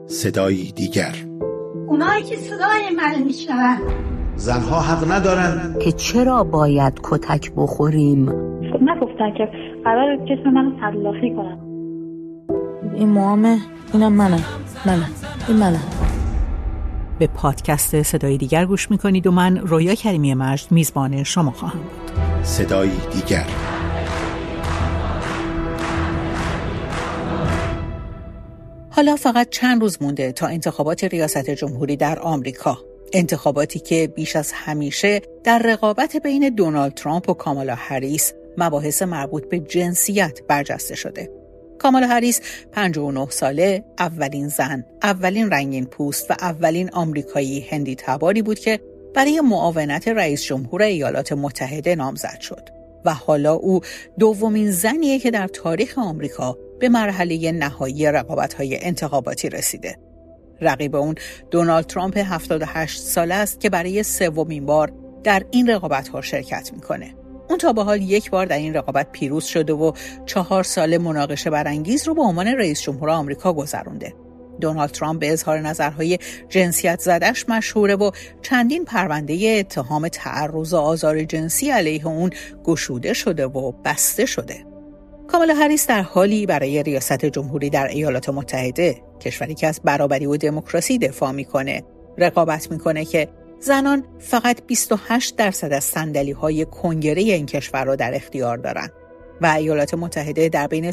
صدایی دیگر. اونایی که صدای من میشنون زنها حق ندارن که چرا باید کتک بخوریم. نگفتن که قرار جسم منو تلافی کنن. این موامه، اینم منم. این منم. به پادکست صدای دیگر گوش میکنید و من رویا کریمی مجد میزبان شما خواهم بود. صدایی دیگر. حالا فقط چند روز مونده تا انتخابات ریاست جمهوری در آمریکا. انتخاباتی که بیش از همیشه در رقابت بین دونالد ترامپ و کامالا هریس مباحث مربوط به جنسیت برجسته شده. کامالا هریس 59 ساله، اولین زن، اولین رنگین پوست و اولین آمریکایی هندی تباری بود که برای معاونت رئیس جمهور ایالات متحده نامزد شد و حالا او دومین زنیه که در تاریخ آمریکا به مرحله نهایی رقابت‌های انتخاباتی رسیده. رقیب اون دونالد ترامپ 78 ساله است که برای سومین بار در این رقابت‌ها شرکت می‌کنه. اون تا به حال یک بار در این رقابت پیروز شده و 4 سال مناقشه برانگیز رو به عنوان رئیس جمهور آمریکا گذرونده. دونالد ترامپ به اظهار نظرهای جنسیت زدش مشهوره و چندین پرونده اتهام تعرض و آزار جنسی علیه اون گشوده شده و بسته شده. کامالا هریس در حالی برای ریاست جمهوری در ایالات متحده، کشوری که از برابری و دموکراسی دفاع میکنه، رقابت میکنه که زنان فقط 28% از صندلی‌های کنگره این کشور را در اختیار دارند و ایالات متحده در بین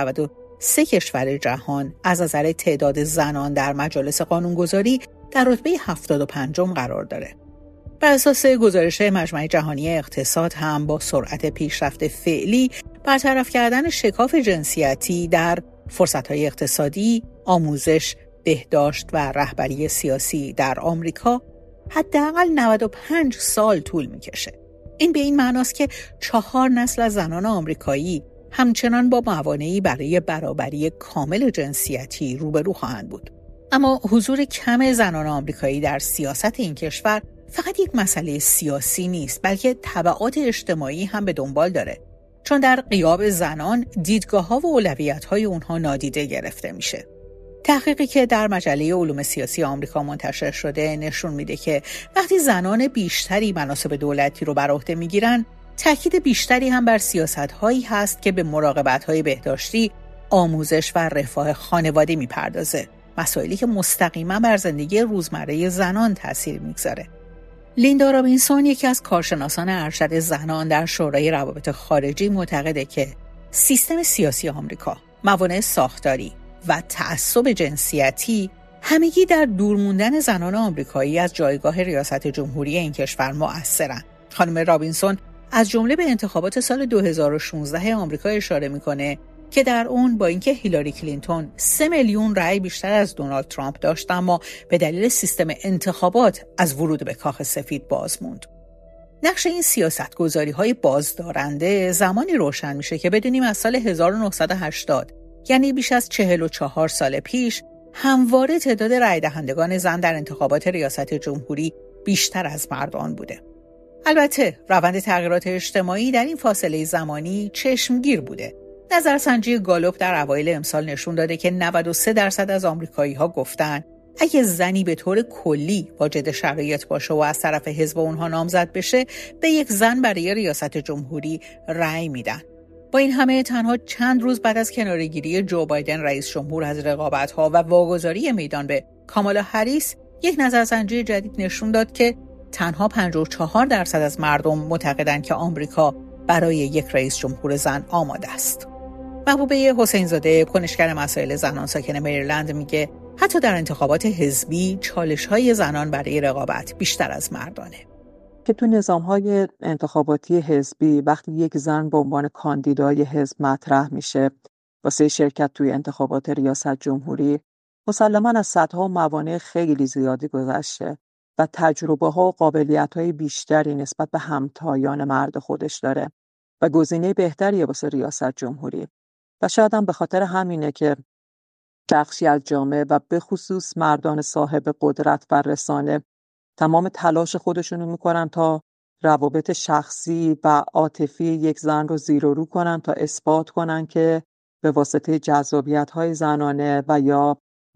193 کشور جهان از نظر تعداد زنان در مجالس قانونگذاری در رتبه 75 قرار داره. بر اساس گزارش مجمع جهانی اقتصاد هم با سرعت پیشرفت فعلی برطرف کردن شکاف جنسیتی در فرصت‌های اقتصادی، آموزش، بهداشت و رهبری سیاسی در آمریکا حداقل 95 سال طول می‌کشه. این به این معناست که 4 نسل از زنان آمریکایی همچنان با موانعی برای برابری کامل جنسیتی روبرو خواهند بود. اما حضور کم زنان آمریکایی در سیاست این کشور فقط یک مسئله سیاسی نیست، بلکه تبعات اجتماعی هم به دنبال داره. چون در غیاب زنان دیدگاه‌ها و اولویت‌های اونها نادیده گرفته میشه. تحقیقی که در مجله علوم سیاسی آمریکا منتشر شده نشون میده که وقتی زنان بیشتری مناصب دولتی رو بر عهده میگیرن، تاکید بیشتری هم بر سیاست‌هایی هست که به مراقبت‌های بهداشتی، آموزش و رفاه خانوادگی میپردازه. مسائلی که مستقیما بر زندگی روزمره زنان تاثیر میگذاره. لیندا رابینسون، یکی از کارشناسان ارشد زنان در شورای روابط خارجی، معتقده که سیستم سیاسی آمریکا، موانع ساختاری و تعصب جنسیتی همگی در دور موندن زنان آمریکایی از جایگاه ریاست جمهوری این کشور مؤثرند. خانم رابینسون از جمله به انتخابات سال 2016 آمریکا اشاره میکنه که در اون با اینکه هیلاری کلینتون 3 میلیون رأی بیشتر از دونالد ترامپ داشت، اما به دلیل سیستم انتخابات از ورود به کاخ سفید باز موند. نقش این سیاستگذاری‌های بازدارنده زمانی روشن میشه که بدونیم از سال 1980، یعنی بیش از 44 سال پیش، همواره تعداد رأی دهندگان زن در انتخابات ریاست جمهوری بیشتر از مردان بوده. البته روند تغییرات اجتماعی در این فاصله زمانی چشمگیر بوده. نظرسنجی گالوپ در اوایل امسال نشون داده که 93% از آمریکایی‌ها گفتن اگه زنی به طور کلی واجد شرایط باشه و از طرف حزب اونها نامزد بشه، به یک زن برای ریاست جمهوری رأی میدن. با این همه تنها چند روز بعد از کناره‌گیری جو بایدن رئیس جمهور از رقابت‌ها و واگذاری میدان به کامالا هریس، یک نظرسنجی جدید نشون داد که تنها 54% از مردم معتقدند که آمریکا برای یک رئیس جمهور زن آماده است. محبوبه حسین‌زاده، کنشگر مسائل زنان ساکن مریلند، میگه حتی در انتخابات حزبی چالش‌های زنان برای رقابت بیشتر از مردانه. که تو نظام‌های انتخاباتی حزبی وقتی یک زن به عنوان کاندیدای حزب مطرح میشه واسه شرکت توی انتخابات ریاست جمهوری، مسلماً از سدها و موانع خیلی زیادی گذشته و تجربه‌ها و قابلیت‌های بیشتری نسبت به همتایان مرد خودش داره و گزینه بهتریه واسه ریاست جمهوری. و شاید هم به خاطر همینه که بخشی از جامعه و به خصوص مردان صاحب قدرت و رسانه تمام تلاش خودشونو میکنن تا روابط شخصی و عاطفی یک زن رو زیر و رو کنن تا اثبات کنن که به واسطه جذابیت‌های زنانه و یا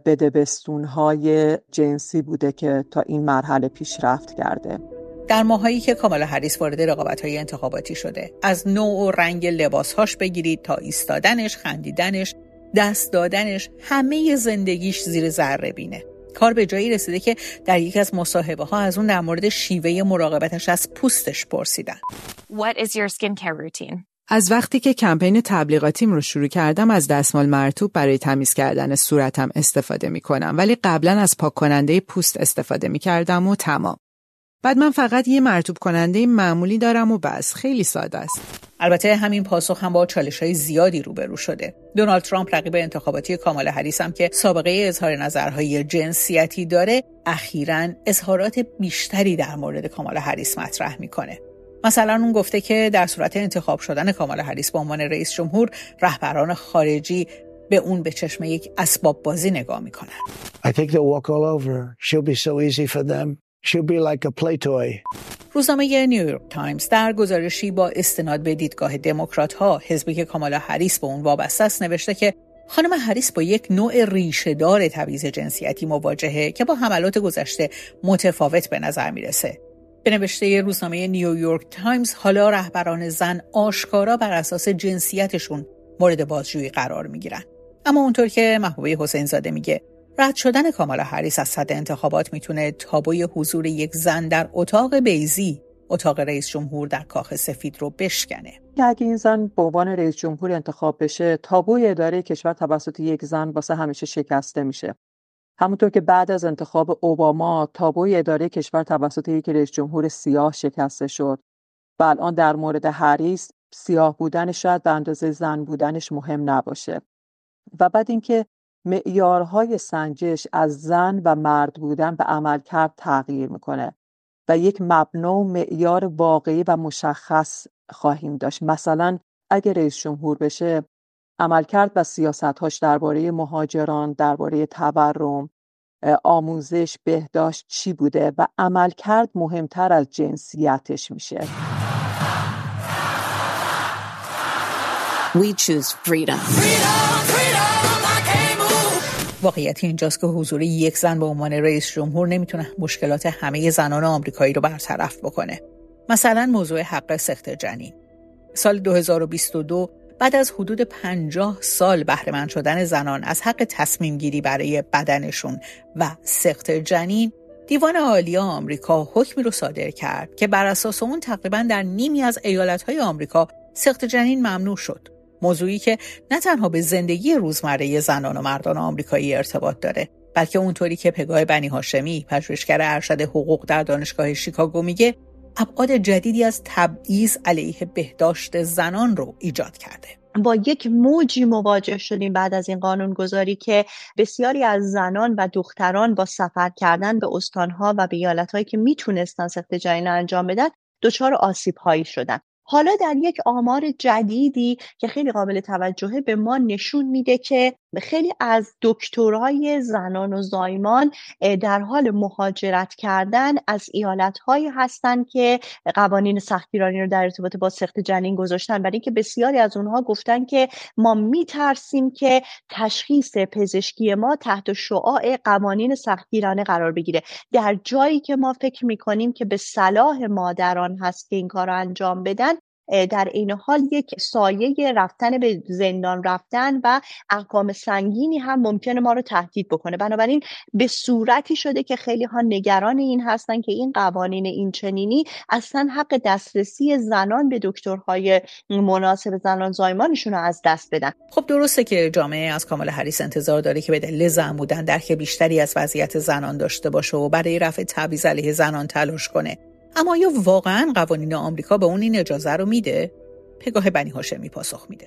بدبستون‌های جنسی بوده که تا این مرحله پیشرفت کرده. در ماهایی که کامالا هریس وارد رقابت‌های انتخاباتی شده، از نوع و رنگ لباسهاش بگیرید تا ایستادنش، خندیدنش، دست دادنش، همه زندگیش زیر ذره بینه. کار به جایی رسیده که در یکی از مصاحبه‌ها از اون در مورد شیوه مراقبتش از پوستش پرسیدن. What is your skincare routine? از وقتی که کمپین تبلیغاتیم رو شروع کردم از دستمال مرطوب برای تمیز کردن صورتم استفاده می‌کنم، ولی قبلا از پاک کننده پوست استفاده می‌کردم و تمام. بعد من فقط یه مرطوب کننده معمولی دارم و بس. خیلی ساده است. البته همین پاسخ هم با چالش‌های زیادی روبرو شده. دونالد ترامپ رقیب انتخاباتی کامالا هریس هم که سابقه اظهار نظرهای جنسیتی داره، اخیراً اظهارات بیشتری در مورد کامالا هریس مطرح میکنه. مثلا اون گفته که در صورت انتخاب شدن کامالا هریس به عنوان رئیس جمهور، رهبران خارجی به اون به چشم یک اسباب بازی نگاه میکنن. I think they'll walk all over. She'll be so easy for them. She'll be like a play toy. روزنامه نیویورک تایمز در گزارشی با استناد به دیدگاه دموکرات‌ها، حزبی که کامالا هریس به اون وابسته است، نوشته که خانم هریس با یک نوع ریشه‌دار تبعیض جنسیتی مواجهه که با حملات گذشته متفاوت به نظر میرسه. به نوشته روزنامه نیویورک تایمز، حالا رهبران زن آشکارا بر اساس جنسیتشون مورد بازجویی قرار میگیرن. اما اونطور که محبوبه حسین زاده میگه، رد شدن کامالا هریس از صدر انتخابات میتونه تابوی حضور یک زن در اتاق بیضی، اتاق رئیس جمهور در کاخ سفید رو بشکنه. اگه این زن به عنوان رئیس جمهور انتخاب بشه، تابوی اداره کشور توسط یک زن واسه همیشه شکسته میشه. همونطور که بعد از انتخاب اوباما تابوی اداره کشور توسط یک رئیس جمهور سیاه شکسته شد و الان در مورد هریس سیاه بودنش شاید به اندازه زن بودنش مهم نباشه. و بعد اینکه معیارهای سنجش از زن و مرد بودن به عملکرد تغییر میکنه و یک مبنا و معیار واقعی و مشخص خواهیم داشت. مثلا اگه رئیس جمهور بشه، عملکرد و سیاست‌هاش درباره مهاجران، درباره تورم، آموزش، بهداشت چی بوده و عملکرد مهمتر از جنسیتش میشه. We choose freedom. واقعیت اینجاست که حضور یک زن به عنوان رئیس جمهور نمیتونه مشکلات همه زنان آمریکایی رو برطرف بکنه. مثلا موضوع حق سقط جنین. سال 2022 بعد از حدود 50 سال بهره مند شدن زنان از حق تصمیم گیری برای بدنشون و سقط جنین، دیوان عالی آمریکا حکمی رو صادر کرد که بر اساس اون تقریباً در نیمی از ایالت‌های آمریکا سقط جنین ممنوع شد. موضوعی که نه تنها به زندگی روزمره زنان و مردان آمریکایی ارتباط داره، بلکه اونطوری که پگاه بنی هاشمی، پژوهشگر ارشد حقوق در دانشگاه شیکاگو میگه، ابعاد جدیدی از تبعیض علیه بهداشت زنان رو ایجاد کرده. با یک موجی مواجه شدیم بعد از این قانونگذاری که بسیاری از زنان و دختران با سفر کردن به استانها و به ایالت‌هایی که میتونستن سقط جنین انجام بدن دچار آسیب‌هایی شدن. حالا در یک آمار جدیدی که خیلی قابل توجهه به ما نشون میده که خیلی از دکترای زنان و زایمان در حال مهاجرت کردن از ایالت‌هایی هستن که قوانین سختگیرانه رو در ارتباط با سقط جنین گذاشتن، برای اینکه بسیاری از اونها گفتن که ما میترسیم که تشخیص پزشکی ما تحت شعاع قوانین سختگیرانه قرار بگیره، در جایی که ما فکر میکنیم که به صلاح مادران هست که این کار رو انجام بدن. در این حال یک سایه رفتن به زندان رفتن و احکام سنگینی هم ممکنه ما رو تهدید بکنه. بنابراین به صورتی شده که خیلی ها نگران این هستن که این قوانین این چنینی اصلا حق دسترسی زنان به دکترهای مناسب زنان زایمانشون رو از دست بدن. خب درسته که جامعه از کامالا هریس انتظار داره که به دلیل زن بودن درک بیشتری از وضعیت زنان داشته باشه و برای رفع تبعیض علیه زنان تلاش کنه. اما آیا واقعاً قوانین آمریکا به اون این اجازه رو میده؟ پگاه بنی هاشمی پاسخ میده.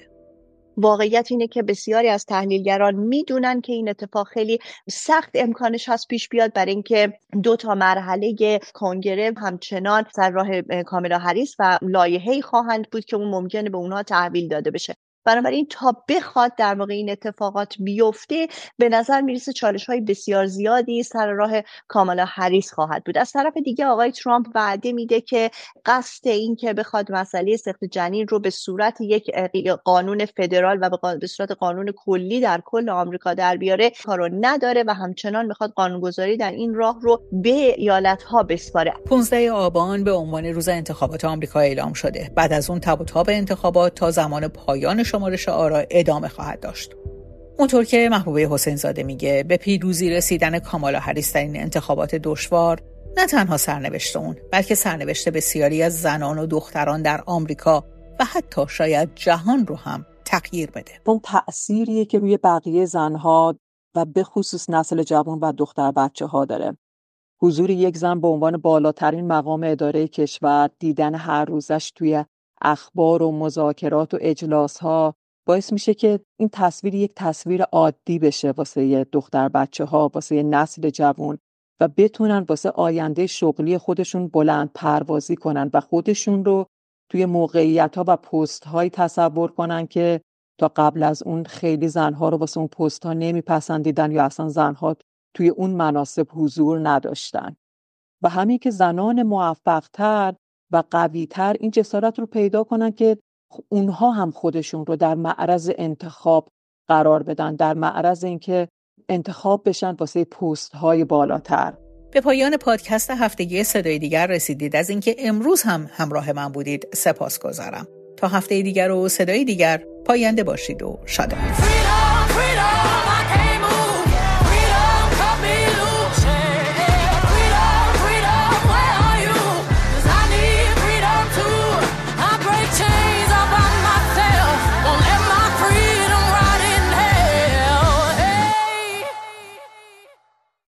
واقعیت اینه که بسیاری از تحلیلگران میدونن که این اتفاق خیلی سخت امکانش هست پیش بیاد، برای اینکه 2 مرحله کنگره همچنان سر راه کامالا هریس و لایحه‌ای خواهند بود که اون ممکنه به اونها تحویل داده بشه. بنابراین تا بخواد در واقع این اتفاقات بیفته به نظر میرسه چالش‌های بسیار زیادی سر راه کامالا هریس خواهد بود. از طرف دیگه آقای ترامپ وعده میده که قصد این که بخواد مسئله سقط جنین رو به صورت یک قانون فدرال و به صورت قانون کلی در کل آمریکا در بیاره کارو نداره و همچنان میخواد قانونگذاری در این راه رو به ایالت‌ها بسپاره. 15 آبان به عنوان روز انتخابات آمریکا اعلام شده. بعد از اون تب و تاب انتخابات تا زمان پایان شمارش آرا ادامه خواهد داشت. اونطور که محبوبه حسین زاده میگه به پیروزی رسیدن کامالا هریس در این انتخابات دشوار نه تنها سرنوشت اون بلکه سرنوشت بسیاری از زنان و دختران در آمریکا و حتی شاید جهان رو هم تغییر بده. اون تأثیریه که روی بقیه زنها و به خصوص نسل جوان و دختر بچه‌ها داره. حضور یک زن به عنوان بالاترین مقام اداره کشور، دیدن هر روزش توی اخبار و مذاکرات و اجلاس‌ها باعث میشه که این تصویر یک تصویر عادی بشه واسه دختر بچه‌ها، واسه نسل جوان و بتونن واسه آینده شغلی خودشون بلند پروازی کنن و خودشون رو توی موقعیت‌ها و پست‌هایی تصور کنن که تا قبل از اون خیلی زنها رو واسه اون پست‌ها نمیپسندیدن یا اصلا زنها توی اون مناصب حضور نداشتن. و همین که زنان موفق‌تر و قوی‌تر این جسارت رو پیدا کنن که اونها هم خودشون رو در معرض انتخاب قرار بدن، در معرض اینکه انتخاب بشن واسه پست‌های بالاتر. به پایان پادکست هفتگی صدای دیگر رسیدید. از اینکه امروز هم همراه من بودید سپاسگزارم. تا هفته دیگر و صدای دیگر پاینده باشید و شادمان.